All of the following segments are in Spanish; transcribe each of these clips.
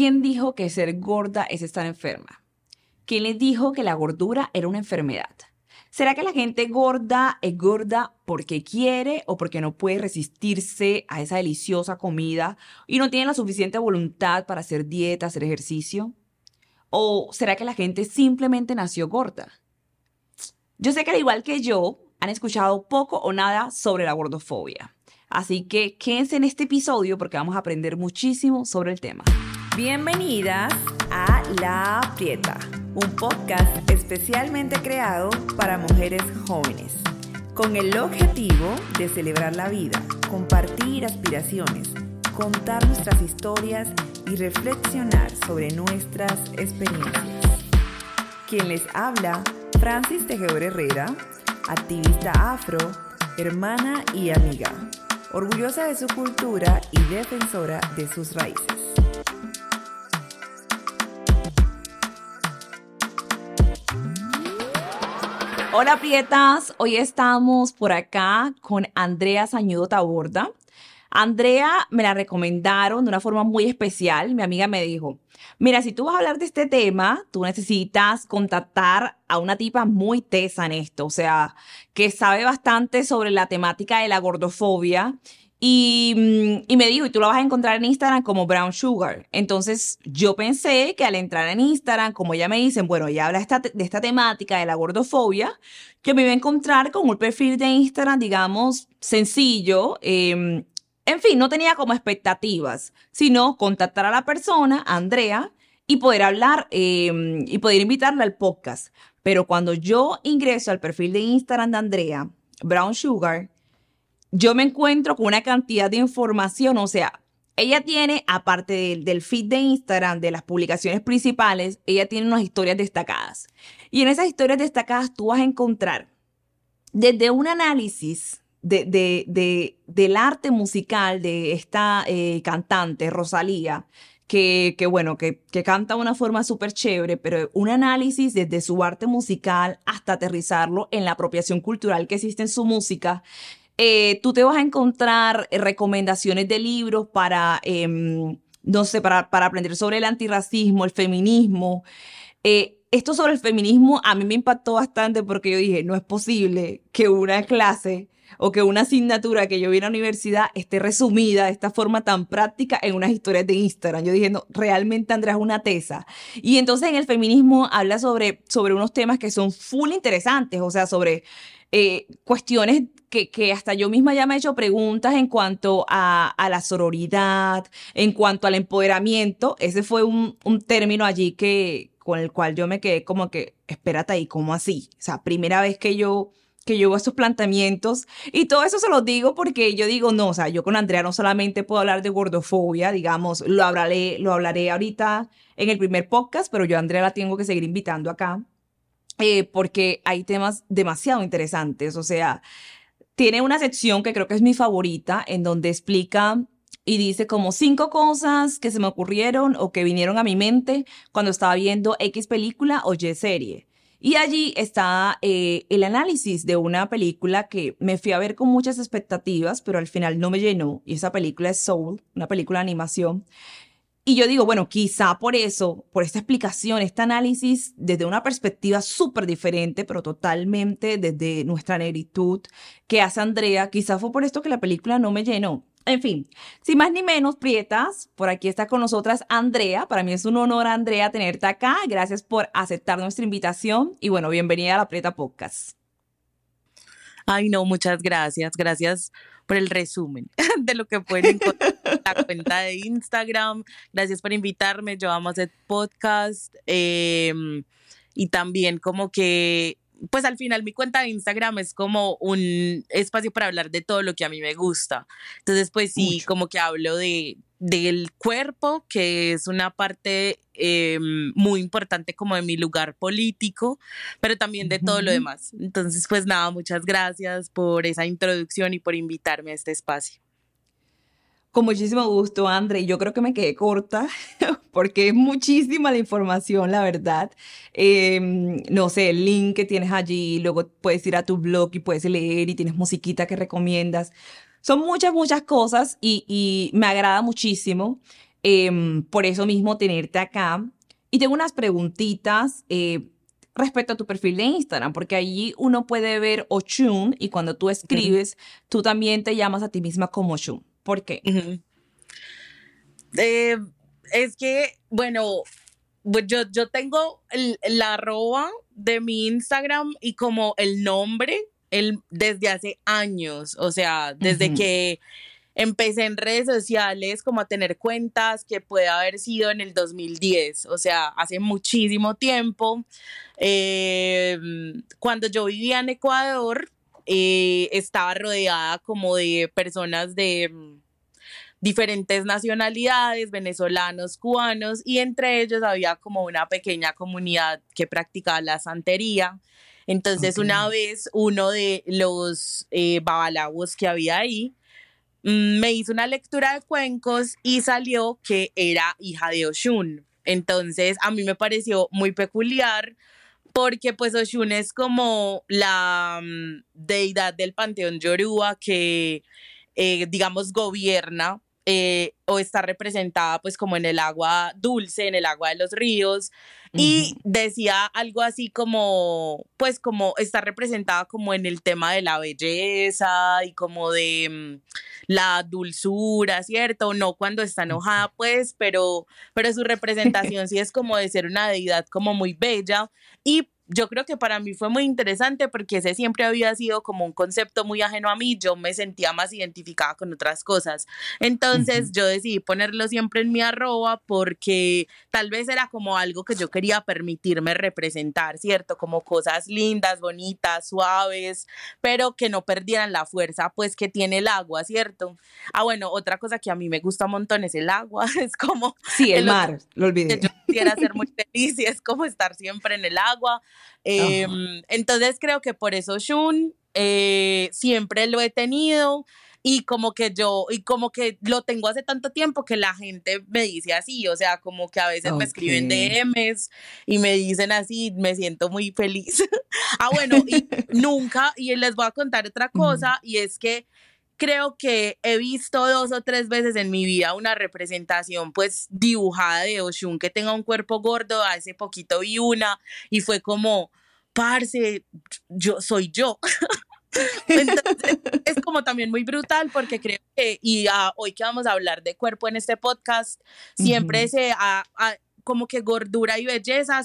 ¿Quién dijo que ser gorda es estar enferma? ¿Quién les dijo que la gordura era una enfermedad? ¿Será que la gente gorda es gorda porque quiere o porque no puede resistirse a esa deliciosa comida y no tiene la suficiente voluntad para hacer dieta, hacer ejercicio? ¿O será que la gente simplemente nació gorda? Yo sé que al igual que yo, han escuchado poco o nada sobre la gordofobia. Así que quédense en este episodio porque vamos a aprender muchísimo sobre el tema. Bienvenidas a La Prieta, un podcast especialmente creado para mujeres jóvenes, con el objetivo de celebrar la vida, compartir aspiraciones, contar nuestras historias y reflexionar sobre nuestras experiencias. Quien les habla, Francis Tejedor Herrera, activista afro, hermana y amiga, orgullosa de su cultura y defensora de sus raíces. Hola Prietas, hoy estamos por acá con Andrea Sañudo Taborda. Andrea me la recomendaron de una forma muy especial. Mi amiga me dijo, mira, si tú vas a hablar de este tema, tú necesitas contactar a una tipa muy tesa en esto, o sea, que sabe bastante sobre la temática de la gordofobia. Y me dijo, y tú la vas a encontrar en Instagram como Brown Sugar. Entonces yo pensé que al entrar en Instagram, como ya me dicen, bueno, ella habla de esta temática de la gordofobia, que me iba a encontrar con un perfil de Instagram, digamos, sencillo. En fin, no tenía como expectativas, sino contactar a la persona, a Andrea, y poder hablar y poder invitarla al podcast. Pero cuando yo ingreso al perfil de Instagram de Andrea, Brown Sugar, yo me encuentro con una cantidad de información, o sea, ella tiene, aparte del feed de Instagram, de las publicaciones principales, ella tiene unas historias destacadas. Y en esas historias destacadas tú vas a encontrar desde un análisis del arte musical de esta cantante, Rosalía, que canta de una forma súper chévere, pero un análisis desde su arte musical hasta aterrizarlo en la apropiación cultural que existe en su música. Tú te vas a encontrar recomendaciones de libros para, no sé, para aprender sobre el antirracismo, el feminismo. Esto sobre el feminismo a mí me impactó bastante porque yo dije, no es posible que una clase o que una asignatura que yo vi en la universidad esté resumida de esta forma tan práctica en unas historias de Instagram. Yo dije, no, realmente Andrea es una tesa. Y entonces en el feminismo habla sobre unos temas que son full interesantes, o sea, sobre cuestiones que hasta yo misma ya me he hecho preguntas en cuanto a la sororidad, en cuanto al empoderamiento. Ese fue un término allí con el cual yo me quedé como que, espérate ahí, ¿cómo así? O sea, primera vez que yo veo estos planteamientos y todo eso se los digo porque yo digo, no, o sea, yo con Andrea no solamente puedo hablar de gordofobia, digamos, lo hablaré ahorita en el primer podcast, pero yo a Andrea la tengo que seguir invitando acá porque hay temas demasiado interesantes, o sea, tiene una sección que creo que es mi favorita, en donde explica y dice como 5 cosas que se me ocurrieron o que vinieron a mi mente cuando estaba viendo X película o Y serie. Y allí está el análisis de una película que me fui a ver con muchas expectativas, pero al final no me llenó. Y esa película es Soul, una película de animación. Y yo digo, bueno, quizá por eso, por esta explicación, este análisis desde una perspectiva súper diferente, pero totalmente desde nuestra negritud que hace Andrea, quizá fue por esto que la película no me llenó. En fin, sin más ni menos, Prietas, por aquí está con nosotras Andrea. Para mí es un honor, Andrea, tenerte acá. Gracias por aceptar nuestra invitación y bueno, bienvenida a la Prieta Podcast. Ay, no, muchas gracias. Gracias por el resumen de lo que pueden encontrar en la cuenta de Instagram. Gracias por invitarme. Yo amo hacer podcast y también como que, pues al final mi cuenta de Instagram es como un espacio para hablar de todo lo que a mí me gusta. Entonces, pues sí, Mucho. como que hablo del cuerpo, que es una parte muy importante como de mi lugar político, pero también de todo lo demás. Entonces, pues nada, muchas gracias por esa introducción y por invitarme a este espacio. Con muchísimo gusto, André. Yo creo que me quedé corta porque es muchísima la información, la verdad. No sé, el link que tienes allí, luego puedes ir a tu blog y puedes leer y tienes musiquita que recomiendas. Son muchas, muchas cosas y me agrada muchísimo. Por eso mismo tenerte acá. Y tengo unas preguntitas respecto a tu perfil de Instagram, porque allí uno puede ver Oshun y cuando tú Ujú, escribes, tú también te llamas a ti misma como Oshun. ¿Por qué? ujú. Eh, es que, bueno, pues yo tengo la arroba de mi Instagram y como el nombre desde hace años, o sea, desde Ujú. que empecé en redes sociales como a tener cuentas que puede haber sido en el 2010, o sea, hace muchísimo tiempo. Eh, Cuando yo vivía en Ecuador, estaba rodeada como de personas de diferentes nacionalidades, venezolanos, cubanos, y entre ellos había como una pequeña comunidad que practicaba la santería. Entonces, Ok. una vez uno de los babalawos que había ahí me hizo una lectura de cuencos y salió que era hija de Oshun. Entonces, a mí me pareció muy peculiar porque pues Oshun es como la deidad del panteón Yoruba que, digamos, gobierna o está representada pues como en el agua dulce, en el agua de los ríos, y Ujú. decía algo así como, pues como está representada como en el tema de la belleza y como de la dulzura, ¿cierto? No cuando está enojada pues, pero su representación sí es como de ser una deidad como muy bella. Y yo creo que para mí fue muy interesante porque ese siempre había sido como un concepto muy ajeno a mí, yo me sentía más identificada con otras cosas. Entonces Ujú. yo decidí ponerlo siempre en mi arroba porque tal vez era como algo que yo quería permitirme representar, ¿cierto? Como cosas lindas, bonitas, suaves, pero que no perdieran la fuerza pues que tiene el agua, ¿cierto? Ah, bueno, otra cosa que a mí me gusta un montón es el agua, es como Sí, el el otro mar, lo que olvidé. yo quisiera ser muy feliz y es como estar siempre en el agua. Ajá. Entonces creo que por eso Shun siempre lo he tenido y como que lo tengo hace tanto tiempo que la gente me dice así, o sea, como que a veces me Ok. escriben DMs y me dicen así, me siento muy feliz. Ah, bueno, y nunca, y les voy a contar otra Ujú. cosa, y es que creo que he visto 2 o 3 veces en mi vida una representación pues dibujada de Oshun que tenga un cuerpo gordo. Hace poquito vi una y fue como, parce, yo soy yo. Entonces es como también muy brutal porque creo que, y hoy que vamos a hablar de cuerpo en este podcast, siempre Ujú. como que gordura y belleza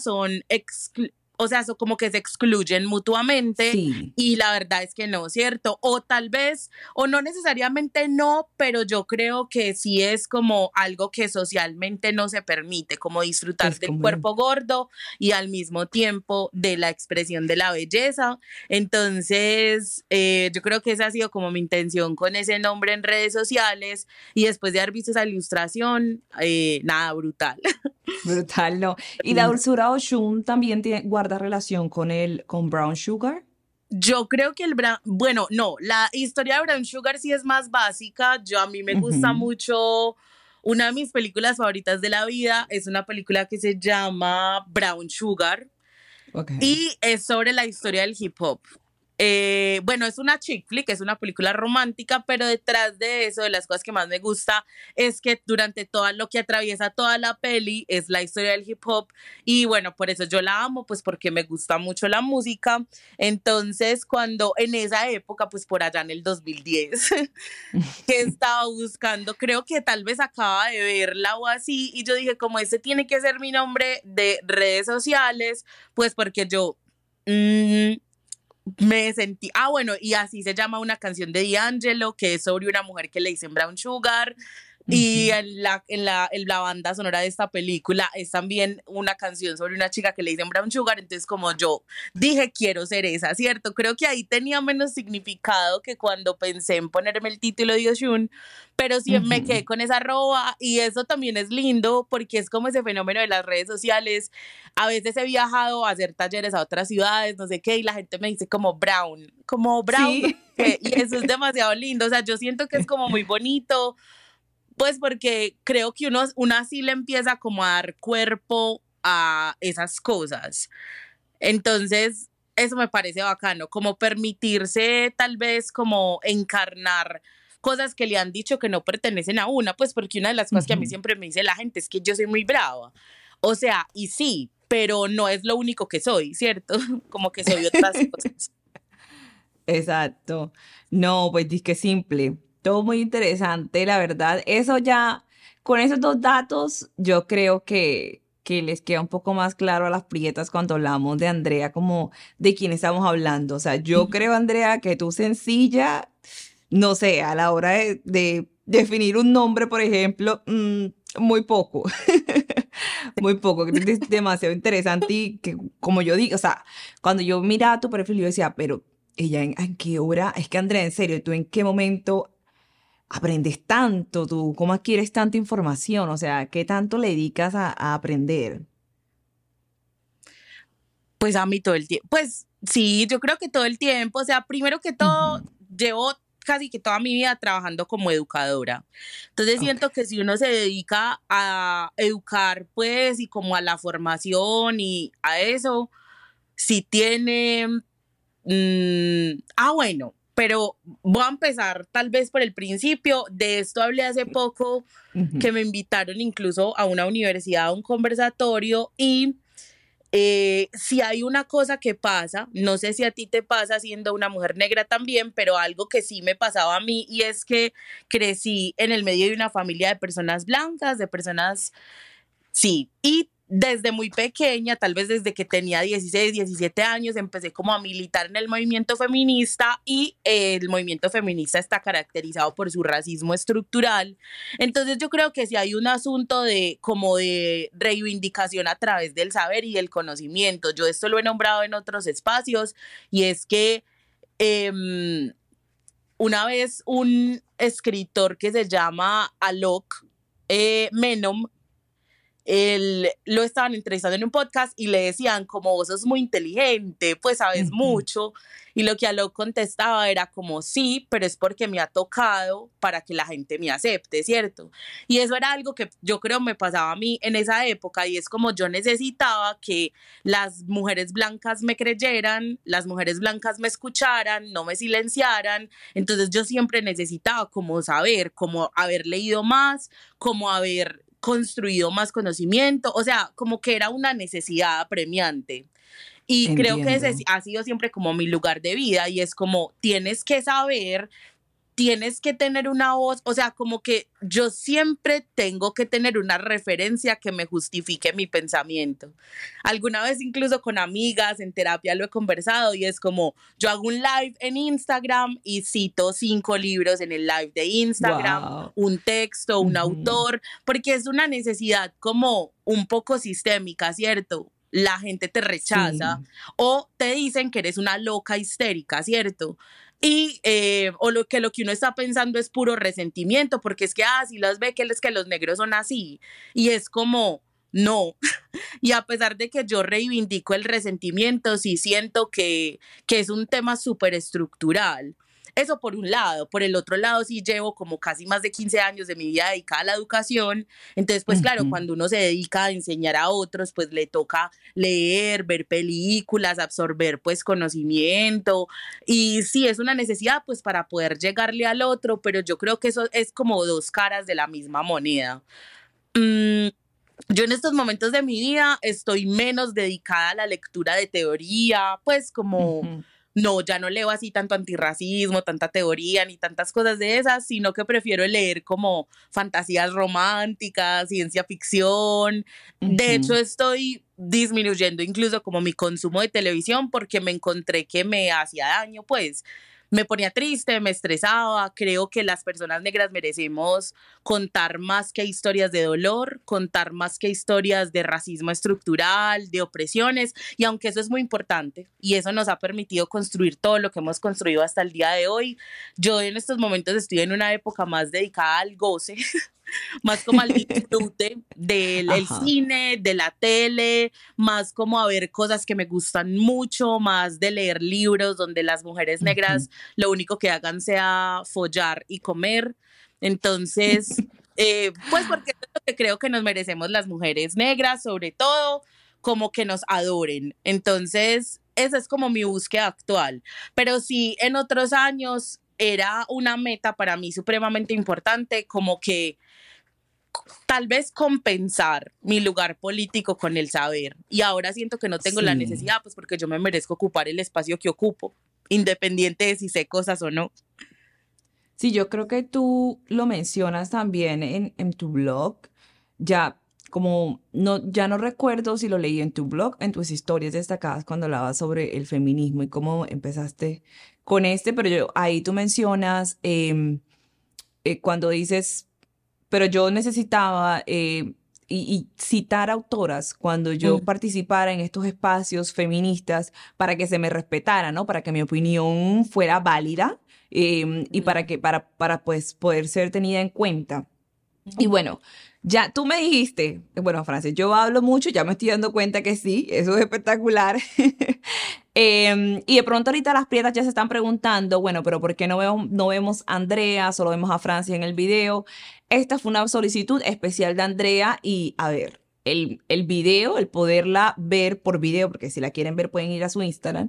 o sea, son como que se excluyen mutuamente Sí, y la verdad es que no, ¿cierto? O tal vez, o no necesariamente no, pero yo creo que sí es como algo que socialmente no se permite, como disfrutar es del como... cuerpo gordo y al mismo tiempo de la expresión de la belleza. Entonces, yo creo que esa ha sido como mi intención con ese nombre en redes sociales y después de haber visto esa ilustración, nada, brutal. Brutal, ¿no? Y la Lindo. dulzura Oshun también guarda relación con con Brown Sugar. Yo creo que bueno, no, la historia de Brown Sugar sí es más básica. A mí me gusta Ujú. mucho, una de mis películas favoritas de la vida es una película que se llama Brown Sugar. Ok. Y es sobre la historia del hip hop. Bueno, es una chick flick, es una película romántica, pero detrás de eso, de las cosas que más me gusta, es que durante todo lo que atraviesa toda la peli es la historia del hip hop. Y bueno, por eso yo la amo, pues porque me gusta mucho la música. Entonces, cuando en esa época, pues por allá en el 2010, que estaba buscando, creo que tal vez acaba de verla o así, y yo dije, como ese tiene que ser mi nombre de redes sociales, pues porque yo mm, me sentí, bueno, y así se llama una canción de D'Angelo, que es sobre una mujer que le dicen Brown Sugar. Y Ujú. en la banda sonora de esta película es también una canción sobre una chica que le dicen Brown Sugar. Entonces, como yo dije, quiero ser esa, ¿cierto? Creo que ahí tenía menos significado que cuando pensé en ponerme el título de Oshun, pero sí me Ujú. quedé con esa arroba. Y eso también es lindo porque es como ese fenómeno de las redes sociales. A veces he viajado a hacer talleres a otras ciudades, no sé qué, y la gente me dice como Brown, no sé Sí. qué, y eso es demasiado lindo. O sea, yo siento que es como muy bonito pues porque creo que uno así le empieza como a dar cuerpo a esas cosas. Entonces, eso me parece bacano, como permitirse tal vez como encarnar. cosas que le han dicho que no pertenecen a una, pues porque una de las cosas que a mí siempre me dice la gente es que yo soy muy brava. O sea, y sí, pero no es lo único que soy, ¿cierto? Como que soy otras cosas. Exacto. No, pues disque simple. Todo muy interesante, la verdad. Eso ya, con esos dos datos, yo creo que les queda un poco más claro a las prietas cuando hablamos de Andrea, como de quién estamos hablando. O sea, yo creo, Andrea, que tú sencilla, no sé, a la hora de definir un nombre, por ejemplo, muy poco. Muy poco, creo que es demasiado interesante y que, como yo digo, o sea, cuando yo miraba tu perfil, yo decía, pero ella en qué hora, es que Andrea, en serio, ¿tú en qué momento aprendes tanto? ¿Tú cómo adquieres tanta información? O sea, ¿qué tanto le dedicas a aprender? Pues a mí todo el tiempo, pues sí, yo creo que todo el tiempo, o sea, primero que todo, Ujú. llevo casi que toda mi vida trabajando como educadora. Entonces Ok. siento que si uno se dedica a educar, pues, y como a la formación y a eso, sí tiene, bueno, pero voy a empezar tal vez por el principio. De esto hablé hace poco, Ujú. que me invitaron incluso a una universidad a un conversatorio y si hay una cosa que pasa, no sé si a ti te pasa siendo una mujer negra también, pero algo que sí me pasaba a mí y es que crecí en el medio de una familia de personas blancas, de personas, sí, y desde muy pequeña, tal vez desde que tenía 16, 17 años, empecé como a militar en el movimiento feminista y el movimiento feminista está caracterizado por su racismo estructural. Entonces yo creo que si hay un asunto de como de reivindicación a través del saber y del conocimiento, yo esto lo he nombrado en otros espacios y es que eh, una vez un escritor que se llama Alok Menon, él lo estaban entrevistando en un podcast y le decían como vos sos muy inteligente, pues sabes Ujú. mucho, y lo que Alok contestaba era como sí, pero es porque me ha tocado para que la gente me acepte, ¿cierto? Y eso era algo que yo creo me pasaba a mí en esa época y es como yo necesitaba que las mujeres blancas me creyeran, las mujeres blancas me escucharan, no me silenciaran, entonces yo siempre necesitaba como saber, como haber leído más, como haber construido más conocimiento, o sea, como que era una necesidad apremiante. Y creo que ese Entiendo. ha sido siempre como mi lugar de vida y es como tienes que saber, tienes que tener una voz, o sea, como que yo siempre tengo que tener una referencia que me justifique mi pensamiento. Alguna vez incluso con amigas en terapia lo he conversado y es como yo hago un live en Instagram y cito 5 libros en el live de Instagram, Wow. un texto, un autor, porque es una necesidad como un poco sistémica, ¿cierto? La gente te rechaza Sí. o te dicen que eres una loca histérica, ¿cierto? Y o lo que uno está pensando es puro resentimiento, porque es que, si las ve que es que los negros son así, y es como, no, y a pesar de que yo reivindico el resentimiento, sí siento que es un tema súper estructural. Eso por un lado. Por el otro lado, sí llevo como casi más de 15 años de mi vida dedicada a la educación. Entonces, pues claro, Ujú. cuando uno se dedica a enseñar a otros, pues le toca leer, ver películas, absorber pues conocimiento. Y sí, es una necesidad pues para poder llegarle al otro, pero yo creo que eso es como dos caras de la misma moneda. Mm, yo en estos momentos de mi vida estoy menos dedicada a la lectura de teoría, pues como Ujú. no, ya no leo así tanto antirracismo, tanta teoría ni tantas cosas de esas, sino que prefiero leer como fantasías románticas, ciencia ficción. De hecho, Ujú. estoy disminuyendo incluso como mi consumo de televisión porque me encontré que me hacía daño, pues me ponía triste, me estresaba. Creo que las personas negras merecemos contar más que historias de dolor, contar más que historias de racismo estructural, de opresiones, y aunque eso es muy importante y eso nos ha permitido construir todo lo que hemos construido hasta el día de hoy, yo en estos momentos estoy en una época más dedicada al goce, más como al disfrute del el Ajá. cine, de la tele, más como a ver cosas que me gustan mucho, más de leer libros donde las mujeres Ujú. negras lo único que hagan sea follar y comer. Entonces, pues porque es lo que creo que nos merecemos las mujeres negras, sobre todo, como que nos adoren. Entonces, esa es como mi búsqueda actual. Pero sí, en otros años era una meta para mí supremamente importante, como que tal vez compensar mi lugar político con el saber. Y ahora siento que no tengo la Sí. necesidad, pues porque yo me merezco ocupar el espacio que ocupo, independiente de si sé cosas o no. Sí, yo creo que tú lo mencionas también en tu blog. Ya, como no, ya no recuerdo si lo leí en tu blog, en tus historias destacadas cuando hablabas sobre el feminismo y cómo empezaste con pero ahí tú mencionas cuando dices, pero yo necesitaba y citar autoras cuando yo Mm, participara en estos espacios feministas para que se me respetara, ¿no? Para que mi opinión fuera válida y mm, para pues poder ser tenida en cuenta. Y mm. bueno, ya tú me dijiste, bueno, Francis, yo hablo mucho, ya me estoy dando cuenta que sí, eso es espectacular. Y de pronto ahorita las prietas ya se están preguntando, bueno, pero ¿por qué no vemos a Andrea, solo vemos a Francis en el video? Esta fue una solicitud especial de Andrea y a ver, el video, el poderla ver por video, porque si la quieren ver pueden ir a su Instagram,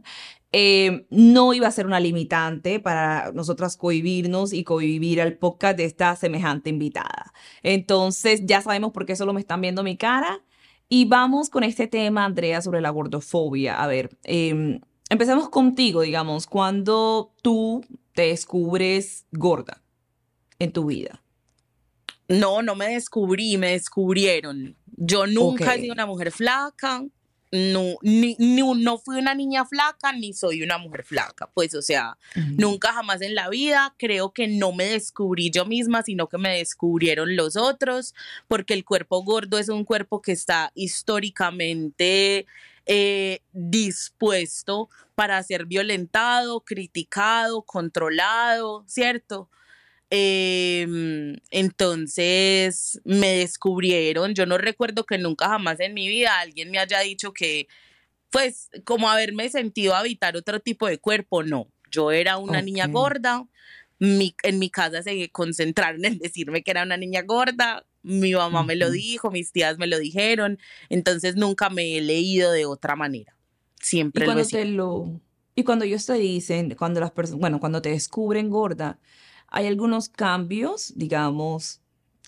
no iba a ser una limitante para nosotras cohibirnos y cohibir al podcast de esta semejante invitada. Entonces ya sabemos por qué solo me están viendo mi cara. Y vamos con este tema, Andrea, sobre la gordofobia. A ver, empecemos contigo, digamos, cuando tú te descubres gorda en tu vida. No, no me descubrí, me descubrieron. Yo Ok. nunca he sido una mujer flaca, no, no fui una niña flaca, ni soy una mujer flaca. Pues, o sea, Ujú. nunca jamás en la vida creo que no me descubrí yo misma, sino que me descubrieron los otros, porque el cuerpo gordo es un cuerpo que está históricamente dispuesto para ser violentado, criticado, controlado, ¿cierto? Entonces me descubrieron. Yo no recuerdo que nunca jamás en mi vida alguien me haya dicho que, pues, como haberme sentido habitar otro tipo de cuerpo. No, yo era una Ok. niña gorda. En mi casa se concentraron en decirme que era una niña gorda. Mi mamá me lo Ujú. dijo, mis tías me lo dijeron. Entonces nunca me he leído de otra manera. Y Siempre lo he cuando sido. y cuando ellos te dicen, cuando las personas, bueno, cuando te descubren gorda, hay algunos cambios, digamos,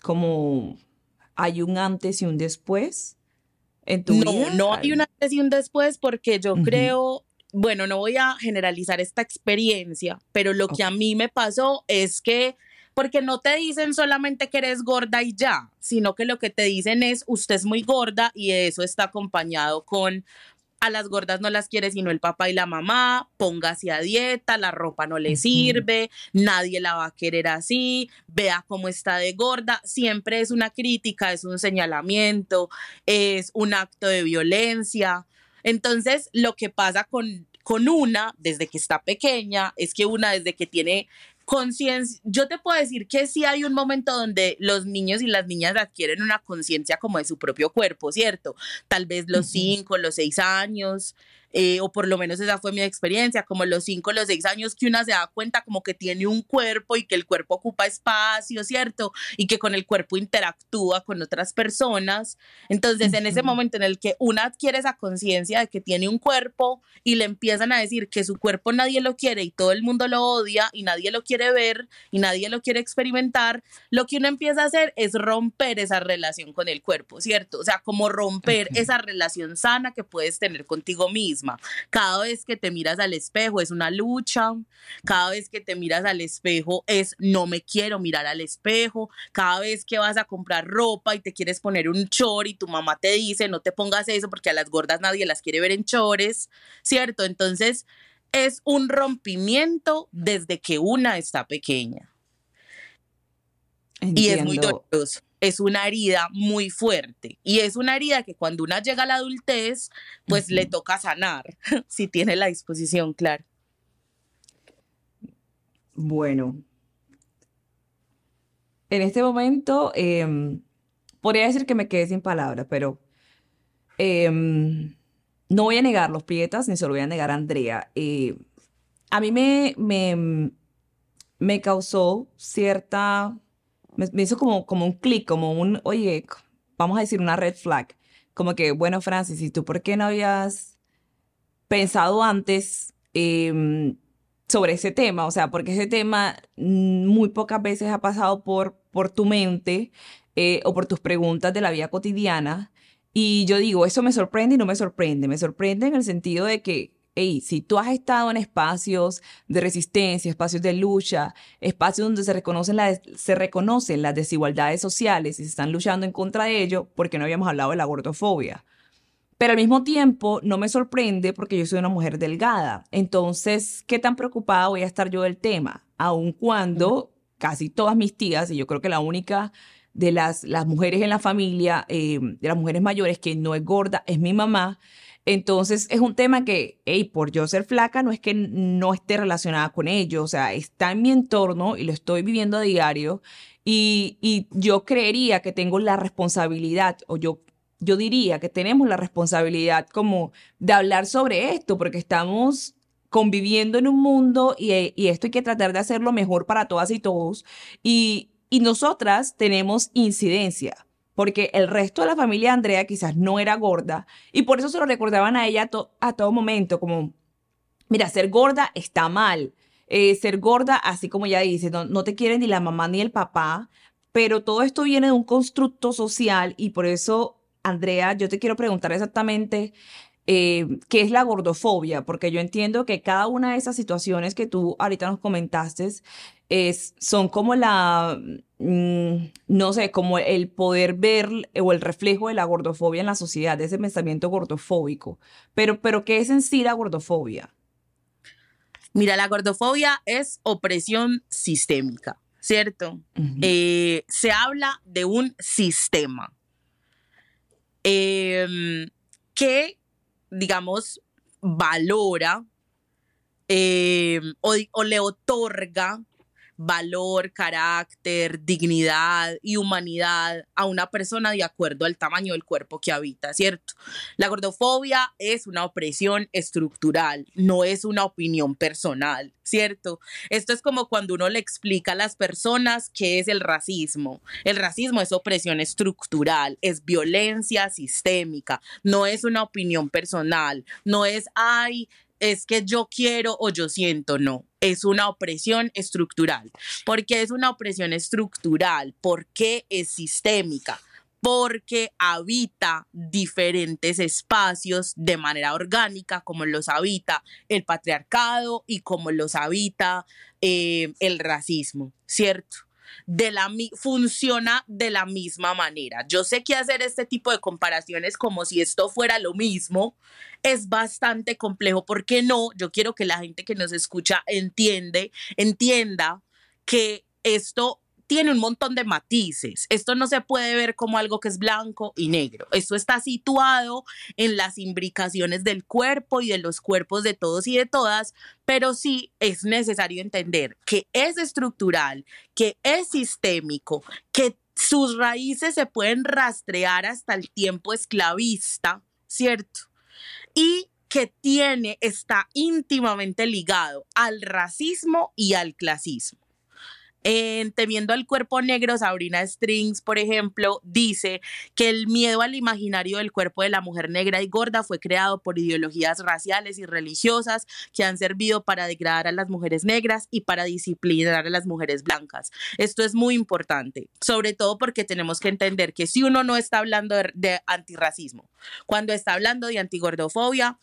como hay un antes y un después en tu No, vida. no hay un antes y un después porque yo Ujú. creo, bueno, no voy a generalizar esta experiencia, pero lo que Ok. a mí me pasó es que, porque no te dicen solamente que eres gorda y ya, sino que lo que te dicen es, usted es muy gorda y eso está acompañado con a las gordas no las quiere sino el papá y la mamá, póngase a dieta, la ropa no le Ujú. sirve, nadie la va a querer así, vea cómo está de gorda, siempre es una crítica, es un señalamiento, es un acto de violencia. Entonces, lo que pasa con una desde que está pequeña es que una desde que tiene conciencia, yo te puedo decir que sí hay un momento donde los niños y las niñas adquieren una conciencia como de su propio cuerpo, ¿cierto? Tal vez los Ujú. 5, los 6 años, o por lo menos esa fue mi experiencia, como los 5, los 6 años que una se da cuenta como que tiene un cuerpo y que el cuerpo ocupa espacio, ¿cierto? Y que con el cuerpo interactúa con otras personas. Entonces, en ese Ujú. momento en el que una adquiere esa conciencia de que tiene un cuerpo y le empiezan a decir que su cuerpo nadie lo quiere y todo el mundo lo odia y nadie lo quiere ver y nadie lo quiere experimentar, lo que uno empieza a hacer es romper esa relación con el cuerpo, ¿cierto? O sea, como romper Ok. esa relación sana que puedes tener contigo misma. Cada vez que te miras al espejo es una lucha, cada vez que te miras al espejo es no me quiero mirar al espejo, cada vez que vas a comprar ropa y te quieres poner un chor y tu mamá te dice no te pongas eso porque a las gordas nadie las quiere ver en chores, ¿cierto? Entonces es un rompimiento desde que una está pequeña y es muy Entiendo. doloroso. Es una herida muy fuerte y es una herida que cuando una llega a la adultez, pues le Ujú. toca sanar, si tiene la disposición, claro. Bueno, en este momento podría decir que me quedé sin palabras, pero em, no voy a negar los prietas ni se lo voy a negar a Andrea. A mí me causó me hizo como un clic, como oye, vamos a decir una red flag. Como que, bueno, Francis, ¿y tú por qué no habías pensado antes sobre ese tema, o sea, porque ese tema muy pocas veces ha pasado por tu mente o por tus preguntas de la vida cotidiana. Y yo digo, eso me sorprende y no me sorprende. Me sorprende en el sentido de que, hey, si tú has estado en espacios de resistencia, espacios de lucha, espacios donde se reconocen las desigualdades sociales y se están luchando en contra de ello, porque no habíamos hablado de la gordofobia. Pero al mismo tiempo no me sorprende porque yo soy una mujer delgada. Entonces, ¿qué tan preocupada voy a estar yo del tema? Aun cuando casi todas mis tías, y yo creo que la única de las mujeres en la familia, de las mujeres mayores que no es gorda, es mi mamá. Entonces, es un tema que, hey, por yo ser flaca, no es que no esté relacionada con ello. O sea, está en mi entorno y lo estoy viviendo a diario. Y yo creería que tengo la responsabilidad, o yo diría que tenemos la responsabilidad como de hablar sobre esto, porque estamos conviviendo en un mundo y esto hay que tratar de hacerlo mejor para todas y todos. Y nosotras tenemos incidencia, porque el resto de la familia de Andrea quizás no era gorda y por eso se lo recordaban a ella a todo momento, como, mira, ser gorda está mal. Ser gorda, así como ella dice, no te quieren ni la mamá ni el papá, pero todo esto viene de un constructo social y por eso, Andrea, yo te quiero preguntar exactamente qué es la gordofobia, porque yo entiendo que cada una de esas situaciones que tú ahorita nos comentaste son como no sé, como el poder ver o el reflejo de la gordofobia en la sociedad, de ese pensamiento gordofóbico. Pero ¿qué es en sí la gordofobia? Mira, la gordofobia es opresión sistémica, ¿cierto? Ujú. Se habla de un sistema que, digamos, valora o le otorga valor, carácter, dignidad y humanidad a una persona de acuerdo al tamaño del cuerpo que habita, ¿cierto? La gordofobia es una opresión estructural, no es una opinión personal, ¿cierto? Esto es como cuando uno le explica a las personas qué es el racismo. El racismo es opresión estructural, es violencia sistémica, no es una opinión personal, no es, ay, es que yo quiero o yo siento, no. Es una opresión estructural. ¿Por qué es una opresión estructural? Porque es sistémica. Porque habita diferentes espacios de manera orgánica, como los habita el patriarcado y como los habita el racismo, ¿cierto? Funciona de la misma manera. Yo sé que hacer este tipo de comparaciones como si esto fuera lo mismo es bastante complejo, porque no, yo quiero que la gente que nos escucha entienda que esto tiene un montón de matices. Esto no se puede ver como algo que es blanco y negro. Esto está situado en las imbricaciones del cuerpo y de los cuerpos de todos y de todas, pero sí es necesario entender que es estructural, que es sistémico, que sus raíces se pueden rastrear hasta el tiempo esclavista, ¿cierto? Y que está íntimamente ligado al racismo y al clasismo. En Temiendo al Cuerpo Negro, Sabrina Strings, por ejemplo, dice que el miedo al imaginario del cuerpo de la mujer negra y gorda fue creado por ideologías raciales y religiosas que han servido para degradar a las mujeres negras y para disciplinar a las mujeres blancas. Esto es muy importante, sobre todo porque tenemos que entender que si uno no está hablando de antirracismo, cuando está hablando de antigordofobia,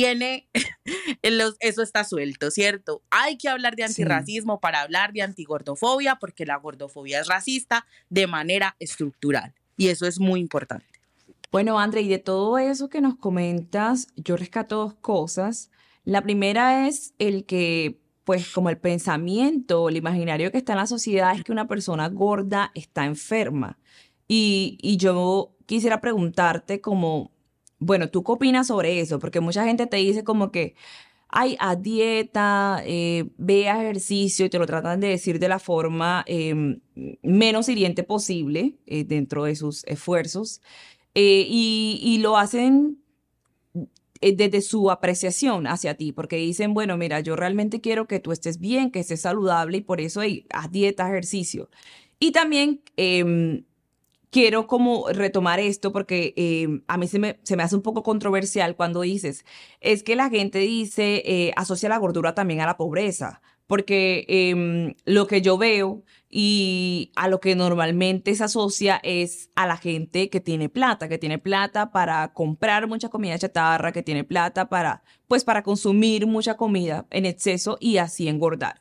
eso está suelto, ¿cierto? Hay que hablar de antirracismo para hablar de antigordofobia, porque la gordofobia es racista de manera estructural y eso es muy importante. Bueno, André, y de todo eso que nos comentas, yo rescato dos cosas. La primera es el que, pues, como el pensamiento, el imaginario que está en la sociedad es que una persona gorda está enferma. Y yo quisiera preguntarte como, bueno, ¿tú qué opinas sobre eso? Porque mucha gente te dice como que, ay, haz dieta, ve a ejercicio y te lo tratan de decir de la forma menos hiriente posible dentro de sus esfuerzos. Y lo hacen desde su apreciación hacia ti, porque dicen, bueno, mira, yo realmente quiero que tú estés bien, que estés saludable y por eso haz dieta, ejercicio. Y también quiero como retomar esto porque a mí se me hace un poco controversial cuando dices, es que la gente dice, asocia la gordura también a la pobreza, porque lo que yo veo y a lo que normalmente se asocia es a la gente que tiene plata para comprar mucha comida chatarra, que tiene plata para, pues para consumir mucha comida en exceso y así engordar.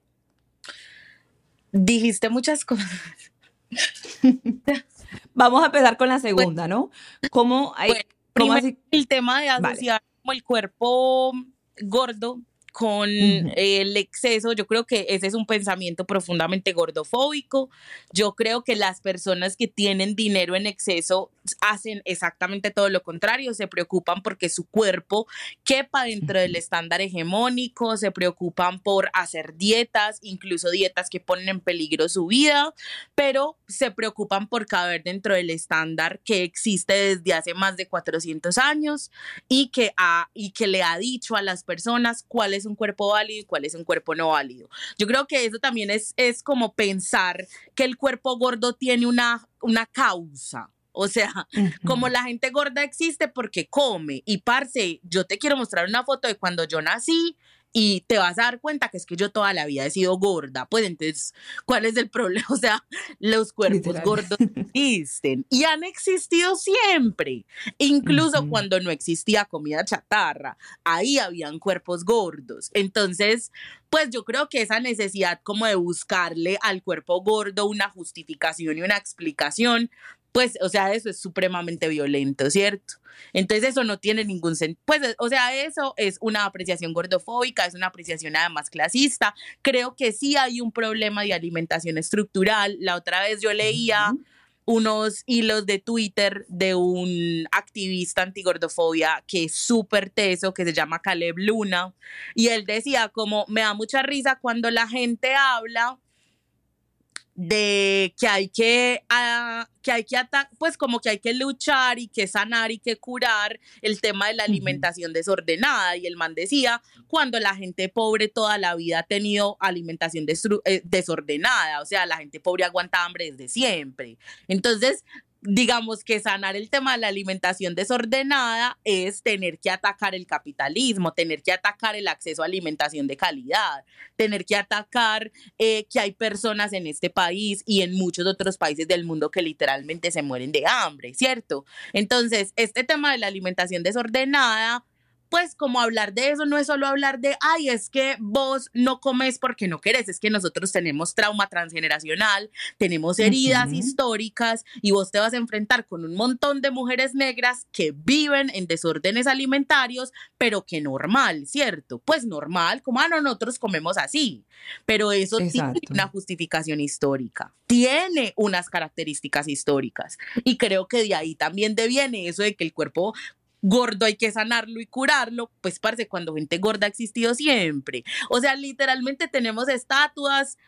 Dijiste muchas cosas. Vamos a empezar con la Bueno, segunda, ¿no? ¿Cómo hay, bueno, cómo primero así? el tema de Vale. asociar como el cuerpo gordo con Ujú. el exceso, yo creo que ese es un pensamiento profundamente gordofóbico. Yo creo que las personas que tienen dinero en exceso hacen exactamente todo lo contrario, se preocupan porque su cuerpo quepa dentro del estándar hegemónico, se preocupan por hacer dietas, incluso dietas que ponen en peligro su vida, pero se preocupan por caber dentro del estándar que existe desde hace más de 400 años y que le ha dicho a las personas cuál es un cuerpo válido y cuál es un cuerpo no válido. Yo creo que eso también es como pensar que el cuerpo gordo tiene una causa. O sea, como Ujú. la gente gorda existe porque come. Y parce, yo te quiero mostrar una foto de cuando yo nací y te vas a dar cuenta que es que yo toda la vida he sido gorda. Pues entonces, ¿cuál es el problema? O sea, los cuerpos Literal. gordos existen y han existido siempre, incluso Ujú. cuando no existía comida chatarra, ahí habían cuerpos gordos. Entonces, pues yo creo que esa necesidad como de buscarle al cuerpo gordo una justificación y una explicación, pues, o sea, eso es supremamente violento, ¿cierto? Entonces eso no tiene ningún sentido, pues, o sea, eso es una apreciación gordofóbica, es una apreciación además clasista. Creo que sí hay un problema de alimentación estructural. La otra vez yo leía Ujú. unos hilos de Twitter de un activista antigordofobia que es súper teso, que se llama Caleb Luna, y él decía como, me da mucha risa cuando la gente habla de que hay que pues como que hay que luchar y que sanar y que curar el tema de la Ujú. alimentación desordenada. Y el man decía, cuando la gente pobre toda la vida ha tenido alimentación desordenada, o sea, la gente pobre aguanta hambre desde siempre. Entonces, digamos que sanar el tema de la alimentación desordenada es tener que atacar el capitalismo, tener que atacar el acceso a alimentación de calidad, tener que atacar que hay personas en este país y en muchos otros países del mundo que literalmente se mueren de hambre, ¿cierto? Entonces, este tema de la alimentación desordenada, pues como hablar de eso no es solo hablar de, ay, es que vos no comes porque no querés, es que nosotros tenemos trauma transgeneracional, tenemos heridas Ujú. históricas y vos te vas a enfrentar con un montón de mujeres negras que viven en desórdenes alimentarios, pero que normal, ¿cierto? Pues normal, como no, nosotros comemos así, pero eso tiene Exacto. una justificación histórica, tiene unas características históricas y creo que de ahí también deviene eso de que el cuerpo gordo hay que sanarlo y curarlo, pues parce, cuando gente gorda ha existido siempre. O sea, literalmente tenemos estatuas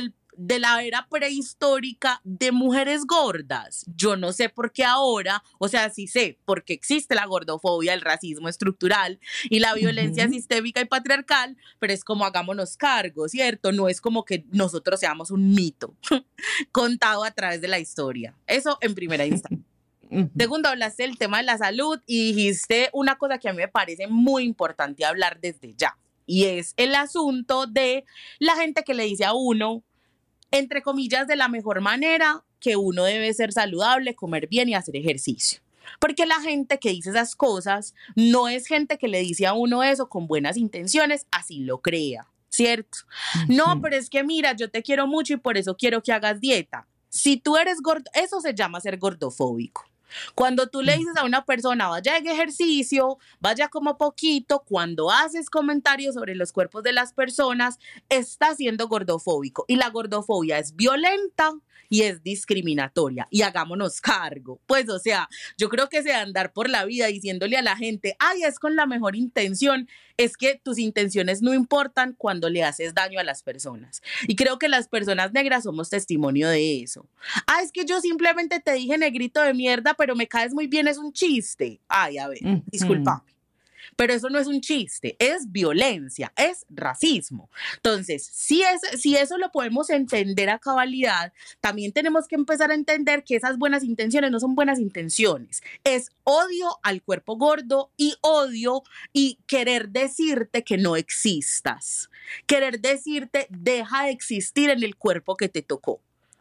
de la era prehistórica de mujeres gordas. Yo no sé por qué ahora, o sea, sí sé, porque existe la gordofobia, el racismo estructural y la violencia Ujú. sistémica y patriarcal, pero es como hagámonos cargo, ¿cierto? No es como que nosotros seamos un mito contado a través de la historia. Eso en primera instancia. Ujú. Segundo, hablaste del tema de la salud y dijiste una cosa que a mí me parece muy importante hablar desde ya, y es el asunto de la gente que le dice a uno, entre comillas, de la mejor manera, que uno debe ser saludable, comer bien y hacer ejercicio. Porque la gente que dice esas cosas no es gente que le dice a uno eso con buenas intenciones, así lo crea, ¿cierto? No, Ujú. pero es que mira, yo te quiero mucho y por eso quiero que hagas dieta. Si tú eres gordo, eso se llama ser gordofóbico. Cuando tú le dices a una persona, vaya haga ejercicio, vaya como poquito, cuando haces comentarios sobre los cuerpos de las personas, está siendo gordofóbico. Y la gordofobia es violenta y es discriminatoria. Y hagámonos cargo. Pues, o sea, yo creo que se andar por la vida diciéndole a la gente, ay, es con la mejor intención, es que tus intenciones no importan cuando le haces daño a las personas. Y creo que las personas negras somos testimonio de eso. Ah, es que yo simplemente te dije negrito de mierda, pero me caes muy bien, es un chiste. Ay, a ver, Ujú. discúlpame. Pero eso no es un chiste, es violencia, es racismo. Entonces, si eso lo podemos entender a cabalidad, también tenemos que empezar a entender que esas buenas intenciones no son buenas intenciones. Es odio al cuerpo gordo y odio y querer decirte que no existas. Querer decirte, deja de existir en el cuerpo que te tocó.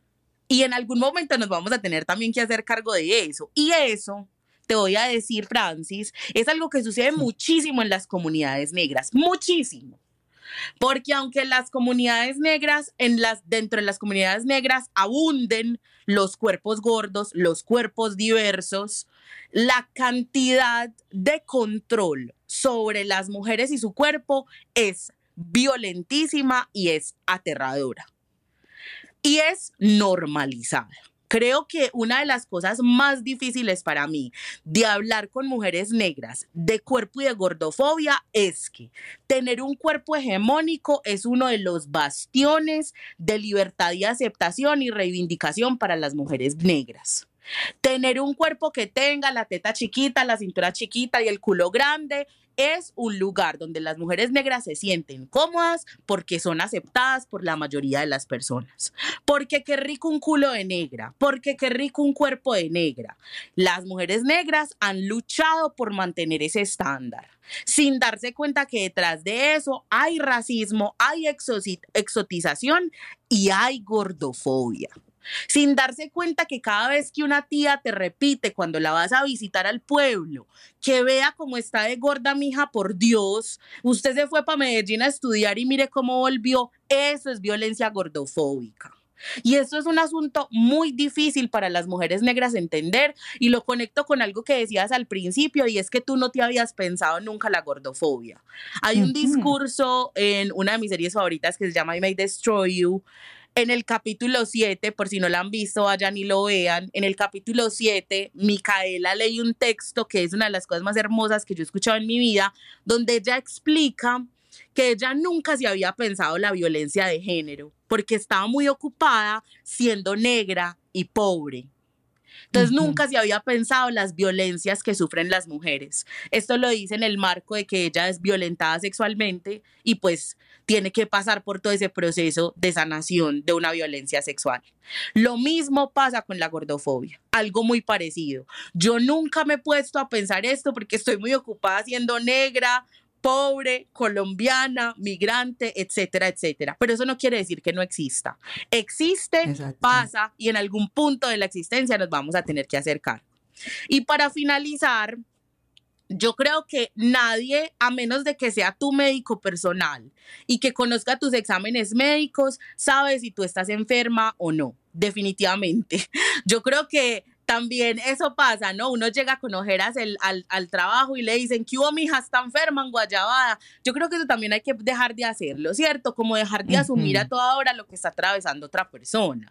Y en algún momento nos vamos a tener también que hacer cargo de eso. Y eso, te voy a decir, Francis, es algo que sucede muchísimo en las comunidades negras, muchísimo. Porque aunque las comunidades negras, dentro de las comunidades negras abunden los cuerpos gordos, los cuerpos diversos, la cantidad de control sobre las mujeres y su cuerpo es violentísima y es aterradora. Y es normalizada. Creo que una de las cosas más difíciles para mí de hablar con mujeres negras de cuerpo y de gordofobia es que tener un cuerpo hegemónico es uno de los bastiones de libertad y aceptación y reivindicación para las mujeres negras. Tener un cuerpo que tenga la teta chiquita, la cintura chiquita y el culo grande es un lugar donde las mujeres negras se sienten cómodas porque son aceptadas por la mayoría de las personas. Porque qué rico un culo de negra, porque qué rico un cuerpo de negra. Las mujeres negras han luchado por mantener ese estándar, sin darse cuenta que detrás de eso hay racismo, hay exotización y hay gordofobia. Sin darse cuenta que cada vez que una tía te repite cuando la vas a visitar al pueblo, que vea cómo está de gorda mija, por Dios, usted se fue para Medellín a estudiar y mire cómo volvió, eso es violencia gordofóbica. Y eso es un asunto muy difícil para las mujeres negras entender, y lo conecto con algo que decías al principio, y es que tú no te habías pensado nunca la gordofobia. Hay un discurso en una de mis series favoritas que se llama I May Destroy You. En el capítulo 7, por si no la han visto, vayan y lo vean. En el capítulo 7, Micaela lee un texto que es una de las cosas más hermosas que yo he escuchado en mi vida, donde ella explica que ella nunca se había pensado la violencia de género, porque estaba muy ocupada siendo negra y pobre. Entonces nunca se había pensado las violencias que sufren las mujeres. Esto lo dice en el marco de que ella es violentada sexualmente y pues tiene que pasar por todo ese proceso de sanación de una violencia sexual. Lo mismo pasa con la gordofobia, algo muy parecido. Yo nunca me he puesto a pensar esto porque estoy muy ocupada siendo negra, pobre, colombiana, migrante, etcétera, etcétera. Pero eso no quiere decir que no exista. Existe, exacto, pasa, y en algún punto de la existencia nos vamos a tener que acercar. Y para finalizar, yo creo que nadie, a menos de que sea tu médico personal y que conozca tus exámenes médicos, sabe si tú estás enferma o no, definitivamente. Yo creo que también eso pasa, ¿no? Uno llega con ojeras al trabajo y le dicen, ¿qué hubo, mija? Está enferma en Guayabada. Yo creo que eso también hay que dejar de hacerlo, ¿cierto? Como dejar de asumir a toda hora lo que está atravesando otra persona.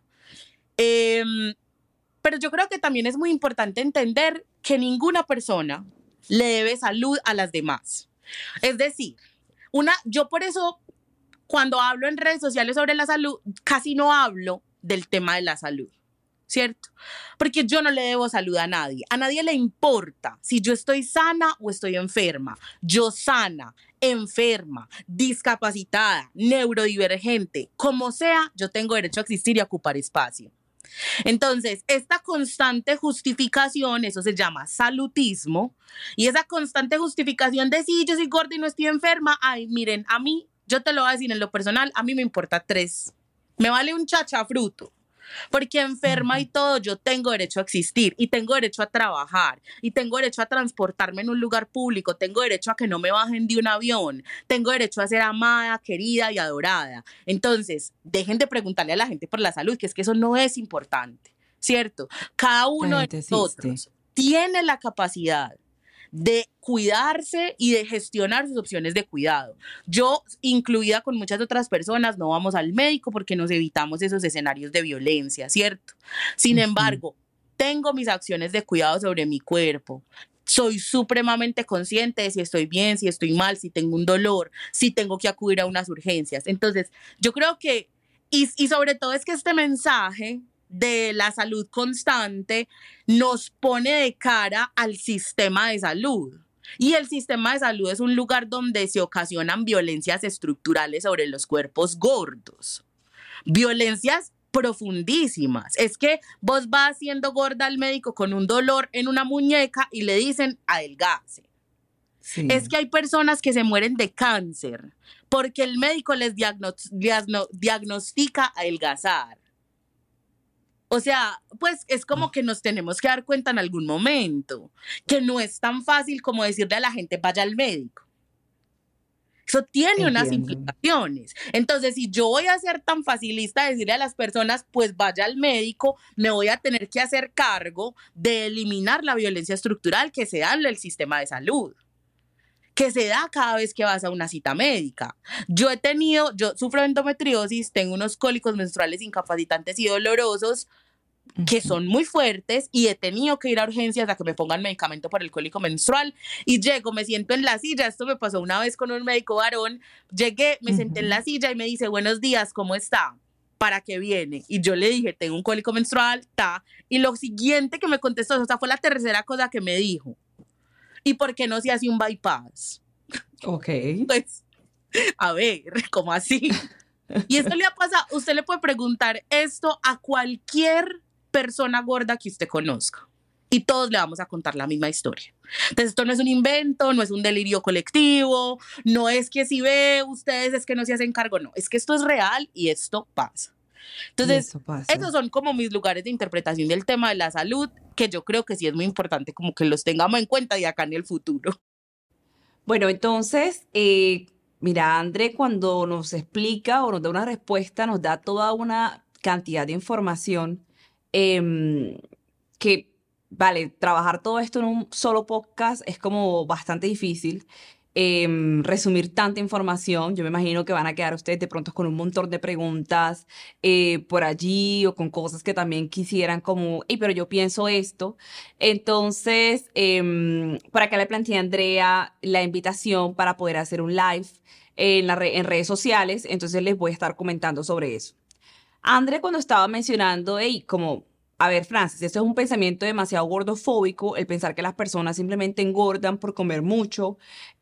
Pero yo creo que también es muy importante entender que ninguna persona le debe salud a las demás. Es decir, yo por eso cuando hablo en redes sociales sobre la salud, casi no hablo del tema de la salud, ¿cierto? Porque yo no le debo salud a nadie le importa si yo estoy sana o estoy enferma. Yo sana, enferma, discapacitada, neurodivergente, como sea, yo tengo derecho a existir y a ocupar espacio. Entonces, esta constante justificación, eso se llama salutismo, y esa constante justificación de sí, yo soy gorda y no estoy enferma, ay, miren, a mí, yo te lo voy a decir en lo personal, a mí me importa 3, me vale un chachafruto, porque enferma y todo, yo tengo derecho a existir y tengo derecho a trabajar y tengo derecho a transportarme en un lugar público, tengo derecho a que no me bajen de un avión, tengo derecho a ser amada, querida y adorada. Entonces, dejen de preguntarle a la gente por la salud, que es que eso no es importante, ¿cierto? Cada uno de nosotros tiene la capacidad de cuidarse y de gestionar sus opciones de cuidado. Yo, incluida con muchas otras personas, no vamos al médico porque nos evitamos esos escenarios de violencia, ¿cierto? Sin embargo, tengo mis acciones de cuidado sobre mi cuerpo. Soy supremamente consciente de si estoy bien, si estoy mal, si tengo un dolor, si tengo que acudir a unas urgencias. Entonces, yo creo que, y sobre todo es que este mensaje de la salud constante nos pone de cara al sistema de salud. Y el sistema de salud es un lugar donde se ocasionan violencias estructurales sobre los cuerpos gordos. Violencias profundísimas. Es que vos vas siendo gorda al médico con un dolor en una muñeca y le dicen adelgace. Sí. Es que hay personas que se mueren de cáncer porque el médico les diagnostica adelgazar. O sea, pues es como que nos tenemos que dar cuenta en algún momento que no es tan fácil como decirle a la gente vaya al médico. Eso tiene unas implicaciones. Entonces, si yo voy a ser tan facilista de decirle a las personas, pues vaya al médico, me voy a tener que hacer cargo de eliminar la violencia estructural que se da en el sistema de salud, que se da cada vez que vas a una cita médica. Yo sufro de endometriosis, tengo unos cólicos menstruales incapacitantes y dolorosos que son muy fuertes y he tenido que ir a urgencias a que me pongan medicamento para el cólico menstrual y llego, me siento en la silla, esto me pasó una vez con un médico varón, llegué, me senté en la silla y me dice, buenos días, ¿cómo está? ¿Para qué viene? Y yo le dije, tengo un cólico menstrual, y lo siguiente que me contestó, o sea, fue la tercera cosa que me dijo, ¿y por qué no se hace un bypass? Ok. Pues, a ver, ¿cómo así? Y esto le ha pasado, usted le puede preguntar esto a cualquier persona gorda que usted conozca y todos le vamos a contar la misma historia. Entonces esto no es un invento, no es un delirio colectivo, no es que si ve ustedes es que no se hacen cargo, no, es que esto es real y esto pasa. Entonces, esos son como mis lugares de interpretación del tema de la salud, que yo creo que sí es muy importante como que los tengamos en cuenta de acá en el futuro. Bueno, entonces, mira, André, cuando nos explica o nos da una respuesta, nos da toda una cantidad de información que, vale, trabajar todo esto en un solo podcast es como bastante difícil. Resumir tanta información, yo me imagino que van a quedar ustedes de pronto con un montón de preguntas por allí o con cosas que también quisieran como, pero yo pienso esto. Entonces, por acá le planteé a Andrea la invitación para poder hacer un live en redes sociales, entonces les voy a estar comentando sobre eso. André, cuando estaba mencionando, como, a ver, Francis, esto es un pensamiento demasiado gordofóbico, el pensar que las personas simplemente engordan por comer mucho,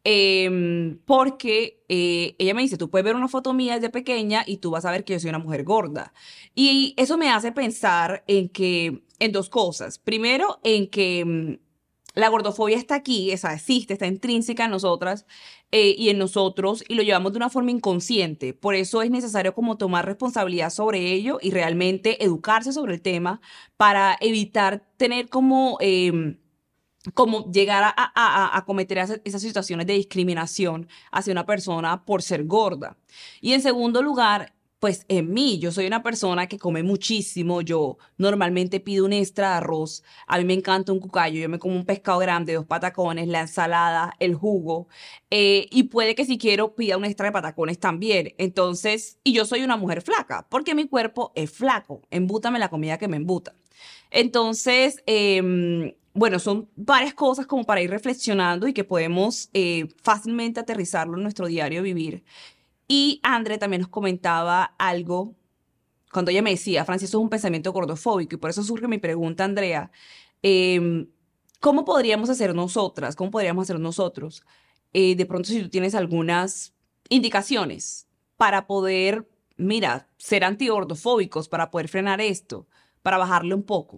porque ella me dice, tú puedes ver una foto mía desde pequeña y tú vas a ver que yo soy una mujer gorda. Y eso me hace pensar en dos cosas. Primero, en que la gordofobia está aquí, esa existe, está intrínseca en nosotras y en nosotros y lo llevamos de una forma inconsciente. Por eso es necesario como tomar responsabilidad sobre ello y realmente educarse sobre el tema para evitar tener como llegar a cometer esas situaciones de discriminación hacia una persona por ser gorda. Y en segundo lugar, pues en mí, yo soy una persona que come muchísimo, yo normalmente pido un extra de arroz, a mí me encanta un cucayo, yo me como un pescado grande, 2 patacones, la ensalada, el jugo, y puede que si quiero pida un extra de patacones también. Entonces, y yo soy una mujer flaca, porque mi cuerpo es flaco, embútame la comida que me embuta. Entonces, bueno, son varias cosas como para ir reflexionando y que podemos fácilmente aterrizarlo en nuestro diario vivir. Y André también nos comentaba algo cuando ella me decía, Francis, eso es un pensamiento gordofóbico, y por eso surge mi pregunta, Andrea, ¿cómo podríamos hacer nosotras? ¿Cómo podríamos hacer nosotros? De pronto, si tú tienes algunas indicaciones para poder, mira, ser antigordofóbicos, para poder frenar esto, para bajarle un poco.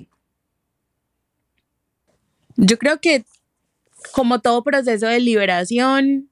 Yo creo que como todo proceso de liberación,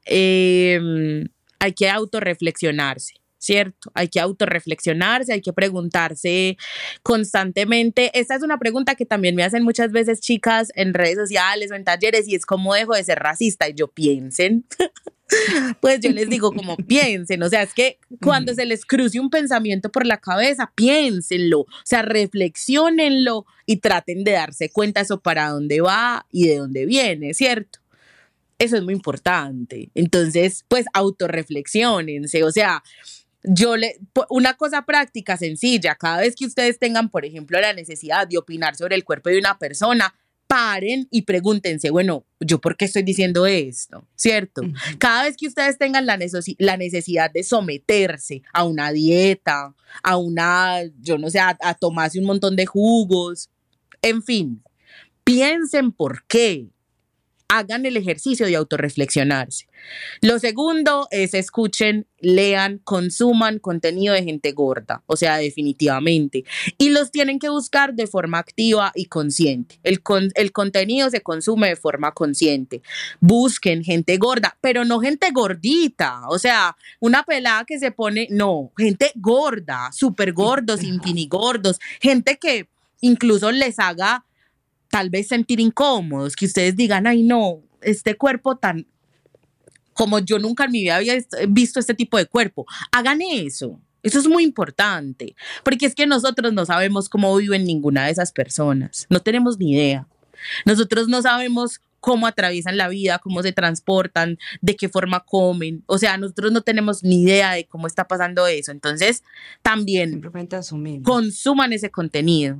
hay que autorreflexionarse, ¿cierto? Hay que autorreflexionarse, hay que preguntarse constantemente. Esta es una pregunta que también me hacen muchas veces chicas en redes sociales o en talleres y es ¿cómo dejo de ser racista? Y yo piensen, pues yo les digo como piensen, o sea, es que cuando se les cruce un pensamiento por la cabeza, piénsenlo, o sea, reflexionenlo y traten de darse cuenta eso para dónde va y de dónde viene, ¿cierto? Eso es muy importante. Entonces, pues autorreflexionense, o sea, una cosa práctica, sencilla, cada vez que ustedes tengan, por ejemplo, la necesidad de opinar sobre el cuerpo de una persona, paren y pregúntense, bueno, ¿yo por qué estoy diciendo esto? ¿Cierto? Cada vez que ustedes tengan la necesidad de someterse a una dieta, yo no sé, a tomarse un montón de jugos, en fin, piensen por qué. hagan el ejercicio de autorreflexionarse. Lo segundo es escuchen, lean, consuman contenido de gente gorda, o sea, definitivamente. Y los tienen que buscar de forma activa y consciente. El contenido se consume de forma consciente. Busquen gente gorda, pero no gente gordita, o sea, una pelada que se pone, no, gente gorda, súper gordos, infinigordos, gente que incluso les haga tal vez sentir incómodos, que ustedes digan, ay no, este cuerpo tan, como yo nunca en mi vida había visto este tipo de cuerpo. Hagan eso. Eso es muy importante, porque es que nosotros no sabemos cómo viven ninguna de esas personas. No tenemos ni idea. Nosotros no sabemos cómo atraviesan la vida, cómo se transportan, de qué forma comen. O sea, nosotros no tenemos ni idea de cómo está pasando eso. Entonces, también Simplemente asumimos. consuman ese contenido.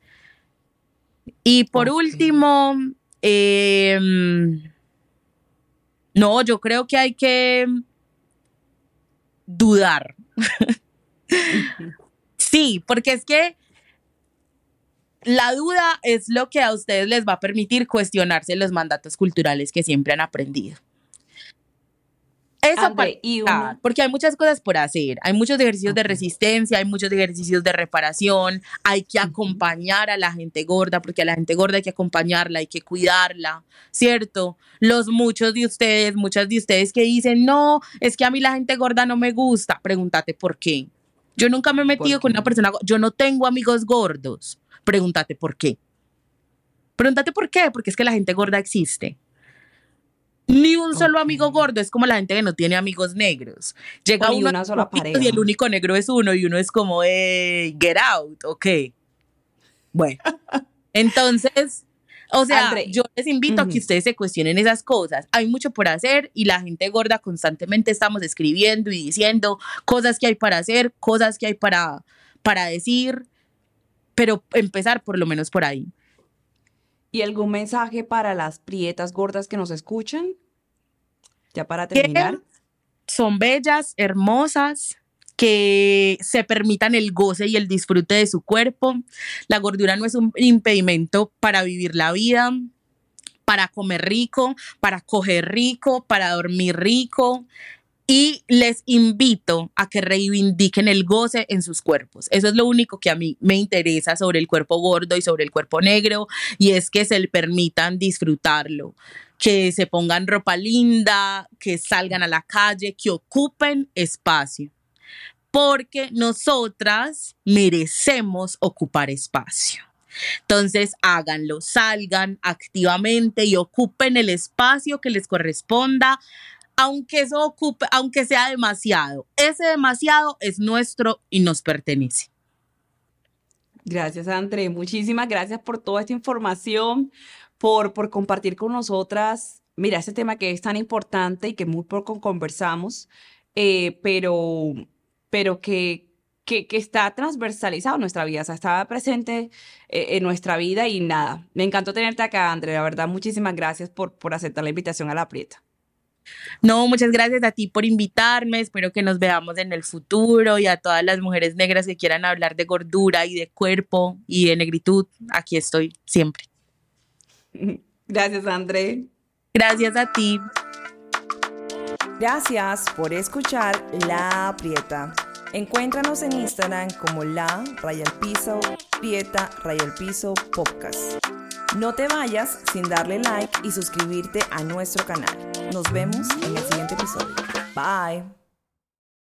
Y por último, no, yo creo que hay que dudar. Sí, porque es que la duda es lo que a ustedes les va a permitir cuestionarse los mandatos culturales que siempre han aprendido. Eso André, porque hay muchas cosas por hacer, hay muchos ejercicios de resistencia, hay muchos ejercicios de reparación, hay que acompañar a la gente gorda, porque a la gente gorda hay que acompañarla, hay que cuidarla, ¿cierto? Muchas de ustedes que dicen, no, es que a mí la gente gorda no me gusta, pregúntate por qué. Yo nunca me he metido con una persona, yo no tengo amigos gordos, pregúntate por qué. Pregúntate por qué, porque es que la gente gorda existe. Ni un solo amigo gordo, es como la gente que no tiene amigos negros. Llega uno una sola pareja. Y el único negro es uno y uno es como, get out, ok. Bueno, entonces, o sea, André, yo les invito a que ustedes se cuestionen esas cosas. Hay mucho por hacer y la gente gorda constantemente estamos escribiendo y diciendo cosas que hay para hacer, cosas que hay para decir, pero empezar por lo menos por ahí. ¿Y algún mensaje para las prietas gordas que nos escuchan? Ya para terminar. Son bellas, hermosas, que se permitan el goce y el disfrute de su cuerpo. La gordura no es un impedimento para vivir la vida, para comer rico, para coger rico, para dormir rico. Y les invito a que reivindiquen el goce en sus cuerpos. Eso es lo único que a mí me interesa sobre el cuerpo gordo y sobre el cuerpo negro, y es que se le permitan disfrutarlo, que se pongan ropa linda, que salgan a la calle, que ocupen espacio, porque nosotras merecemos ocupar espacio. Entonces háganlo, salgan activamente y ocupen el espacio que les corresponda, aunque sea demasiado. Ese demasiado es nuestro y nos pertenece. Gracias, André. Muchísimas gracias por toda esta información, por compartir con nosotras, mira, este tema que es tan importante y que muy poco conversamos, pero que está transversalizado en nuestra vida, o sea, está presente en nuestra vida y nada. Me encantó tenerte acá, André. La verdad, muchísimas gracias por aceptar la invitación a La Prieta. No, muchas gracias a ti por invitarme, espero que nos veamos en el futuro, y a todas las mujeres negras que quieran hablar de gordura y de cuerpo y de negritud, aquí estoy siempre. Gracias, André. Gracias a ti. Gracias por escuchar La Prieta. Encuéntranos en Instagram como la_Prieta_ podcast. No te vayas sin darle like y suscribirte a nuestro canal. Nos vemos en el siguiente episodio. Bye.